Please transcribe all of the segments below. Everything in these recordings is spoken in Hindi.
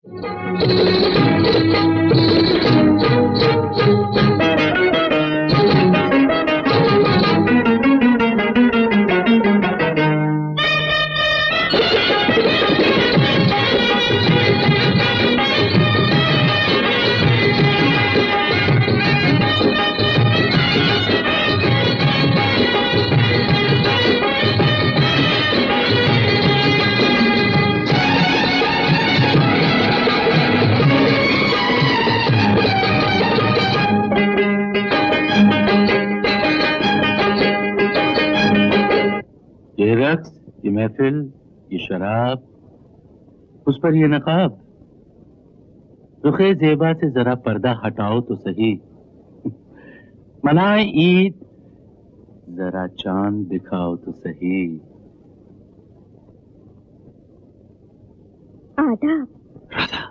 ये रक्स, ये महफिल, ये शराब, उस पर ये नकाब। रुखे जेबा से जरा पर्दा हटाओ तो सही। मनाए ईद, जरा चांद दिखाओ तो सही। आदाब। राधा,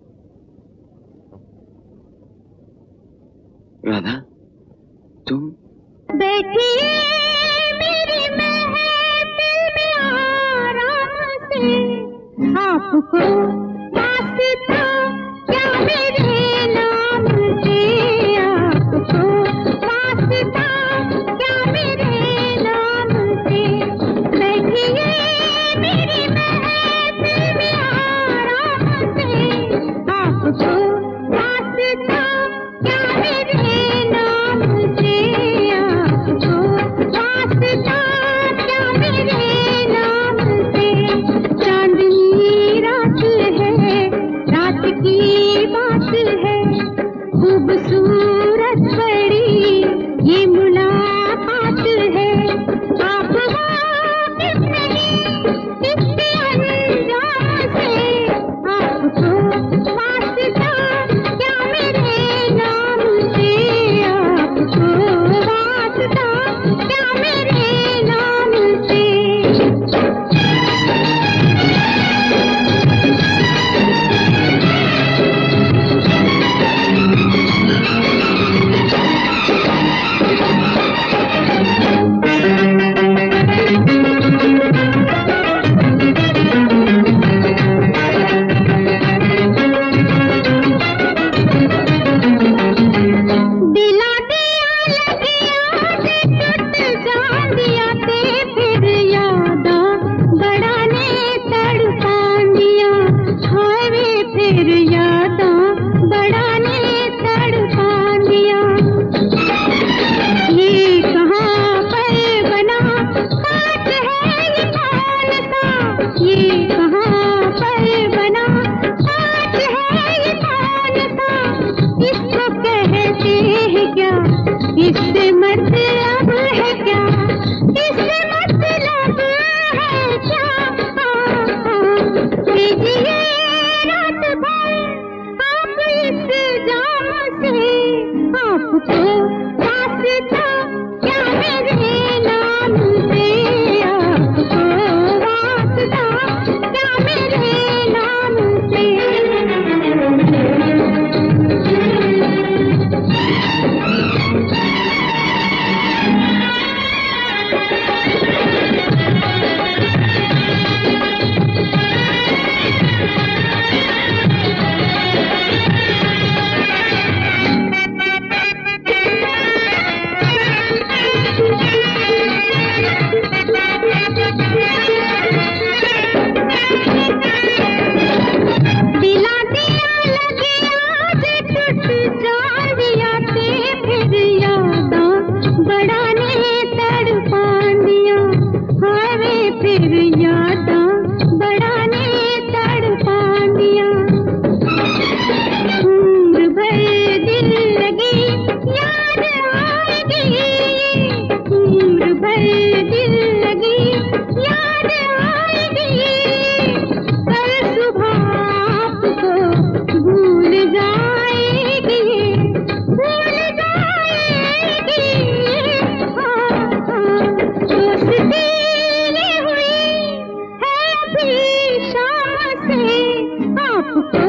राधा, तुम बैठिए मेरी महफिल में आराम से, आपको वास्ता क्या मेरे नाम से, आपको वास्ता क्या मेरे नाम से। बैठिए मेरी महफिल में आराम से, आपको वास्ता क्या मेरे नाम से, आपको वास्ता क्या मेरे नाम से। चांदनी रात है, रात की बात है, खूबसूरत बड़ी ये मुलाकात है। आप वाकिफ नहीं इसके अंजाम से, आपको वास्ता क्या मेरे नाम से, आपको वास्ता क्या मेरे नाम से। दिला दिया लगिया जे टूट जान दिया ते फिर यादा बढ़ाने तड़पान दिया, हाय वे फिर यादा बढ़ाने तड़पान दिया। ये कहाँ पर बना काट है ये कौन सा, ये कहाँ पर बना काट है ये कौन सा। इसको कहते हैं क्या, इससे मतलब है क्या, इससे मतलब है क्या। कीजिए रात भर आप इस जाम से, आपको वास्ता क्या मेरे नाम से, आपको वास्ता क्या मेरे नाम से। दिला दिया लगिया जे टूट जान दिया ते फिर यादा बढ़ाने तड़पान दिया, हाय वे फिर यादा बढ़ाने तड़पान दिया। उम्र भर दिल लगी याद आएगी, उम्र भर दिल लगी याद आएगी। कल सुबह आपको भूल जाएगी, भूल जाएगी। दोस्ती ये हुई है अभी शाम से, आपको